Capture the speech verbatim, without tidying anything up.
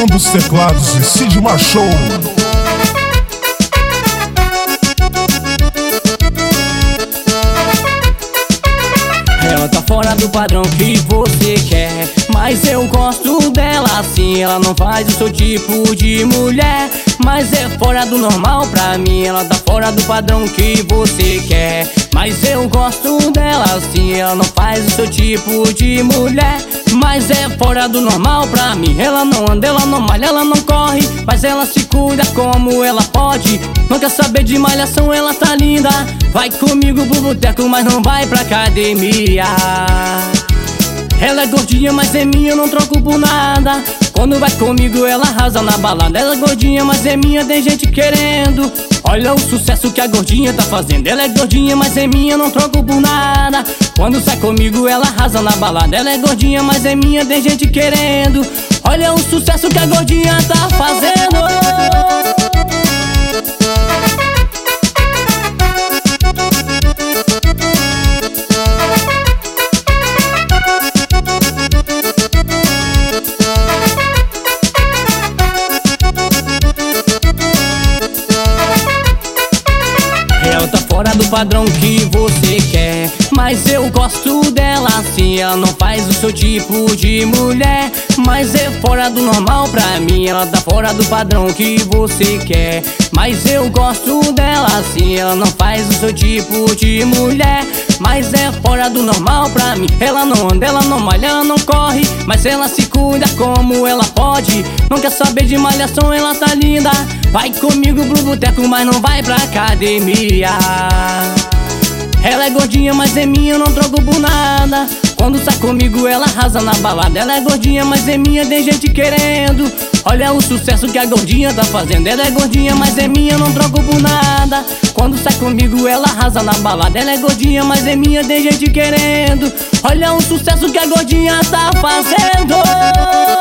comando os teclados e Cid Machou. Ela tá fora do padrão que você quer, mas eu gosto dela assim. Ela não faz o seu tipo de mulher, mas é fora do normal pra mim. Ela tá fora do padrão que você quer, mas eu gosto dela assim. Ela não faz o seu tipo de mulher, mas é fora do normal pra mim. Ela não anda, ela não malha, ela não corre, mas ela se cuida como ela pode. Não quer saber de malhação, ela tá linda. Vai comigo pro boteco, mas não vai pra academia. Ela é gordinha, mas é minha, eu não troco por nada. Quando vai comigo ela arrasa na balada. Ela é gordinha, mas é minha, tem gente querendo. Olha o sucesso que a gordinha tá fazendo. Ela é gordinha, mas é minha, não troco por nada. Quando sai comigo ela arrasa na balada. Ela é gordinha, mas é minha, tem gente querendo. Olha o sucesso que a gordinha tá fazendo. Ela tá fora do padrão que você quer, mas eu gosto dela assim. Ela não faz o seu tipo de mulher, mas é fora do normal pra mim. Ela tá fora do padrão que você quer, mas eu gosto dela assim. Ela não faz o seu tipo de mulher, mas é fora do normal pra mim. Ela não anda, ela não malha, ela não corre, mas ela se cuida como ela pode. Não quer saber de malhação, ela tá linda. Vai comigo pro boteco, mas não vai pra academia. Ela é gordinha, mas é minha, eu não troco por nada. Quando sai comigo ela arrasa na balada. Ela é gordinha, mas é minha, tem gente querendo. Olha o sucesso que a gordinha tá fazendo. Ela é gordinha, mas é minha, eu não troco por nada. Quando sai comigo ela arrasa na balada. Ela é gordinha, mas é minha, tem gente querendo. Olha o sucesso que a gordinha tá fazendo.